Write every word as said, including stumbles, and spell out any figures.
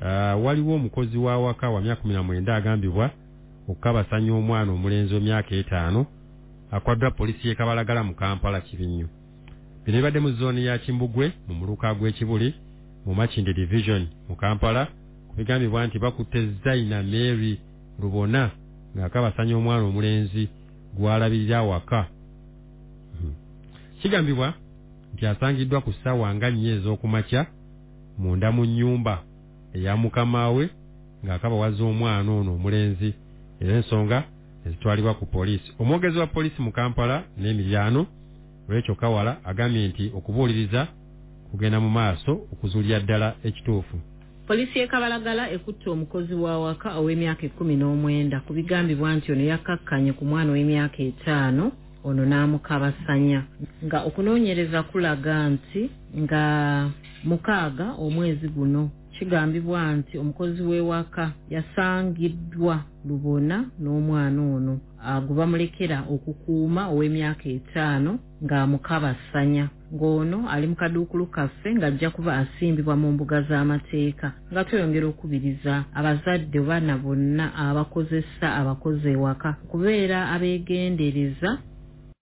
uh, waliwo omukozi wa waka wa myaka kumi na mwenda agambibwa okukabasanya omwana omulenzi w'emyaka etaano akwaddwa poliisi y'e Kabalagala mu Kampala Kibinyo. Bino bibadde mu zooni ya Kimbugwe mu muluka gw'Ekibuli mu Makinde Division mu Kampala kubigambibwa nti bakutte Zaina Mary Rubona ng'akabasanya omwana omulenzi gw'alabirira waka. Hmm. Kigambibwa nti asangiddwa ku ssaawa nga nnya ez'okumakya munda mu nnyumba eya mukama we ng'akabawaza omwana ono omulenzi era ensonga ezitwalibwa ku poliisi. Omwogezi wa poliisi mu Kampala n'Emiryano Rachel Kawala agambye nti okubuuliriza kugenda mu maaso okuzuulira ddala ekituufu. Poliisi y'e Kabalagala ekutte omukozi wa waka ow'emyaka ekkumi n'omwenda ku bigambibwa nti ono yakkakkanye ku mwana w'emyaka etaano ono n'amukabasanya nga okunoonyereza kulaga nti nga mukaaga omwezi guno kigambibwa nti omukozi w'ewaka yasangiddwa Lubona n'omwana ono agubamulekera okukuuma ow'emyaka etaano ng'amukabasanya ng'ono ali mu kaduukulu kaffe ng'ajja kuba asimbibwa mu mbuga z'amateeka nga tweyongera okubiriza abazadde baana bonna abakozesa abakozi ewaka kubeera abeegendereza